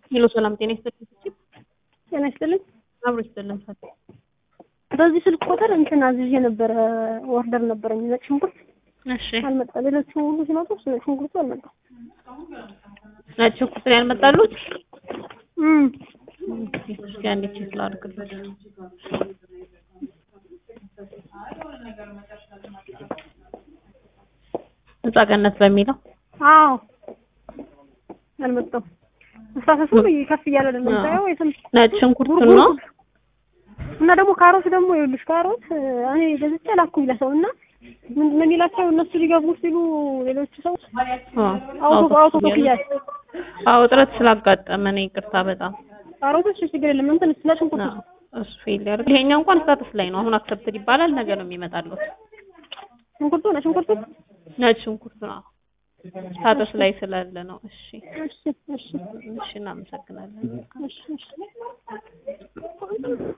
ሄሎ ሰላም ጤና ይስጥልኝ። ጤና ይስጥልኝ። አብሮ ይስጥልኝ። በዚህ ስልክ ቁጥር እንትን አዝዤ ነበር ኦርደር ነበረኝ ነጭ ሽንኩርት። እሺ አልመጣ ሌሎቹ ሁሉ ሲመጡ ነጭ ሽንኩርቱ አልመጣም። ነጭ ሽንኩርት ያልመጣሉት? እስኪ አንዴ ቼክ ላድርግልሽ። ነፃነት በሚለው አዎ አልመጣም። አስተሳሰሱ ከፍ እያለ አይደለም ታየው ወይስ ነጭ ሽንኩርት ነው? እና ደግሞ ካሮት ደግሞ ይኸውልሽ ካሮት እኔ ገዝቼ ላኩኝ ለሰውና ምን ይላቸው እነሱ ሊገቡ ሲሉ ሌሎች ሰዎች አውቶ ኮክያል እጥረት ስላጋጠመ ነው ይቅርታ በጣም ካሮቶች ችግር የለም እንትን ነጭ ሽንኩርት እሱ ፌል ያደርግ ይሄኛው እንኳን ስታተስ ላይ ነው አሁን አክሰፕትድ ይባላል ነገ ነው የሚመጣለው ሽንኩርቱ ነጭ ሽንኩርቱ ነው ስታተስ ላይ ስላለ ነው እሺ እሺ እናመሰግናለን እሺ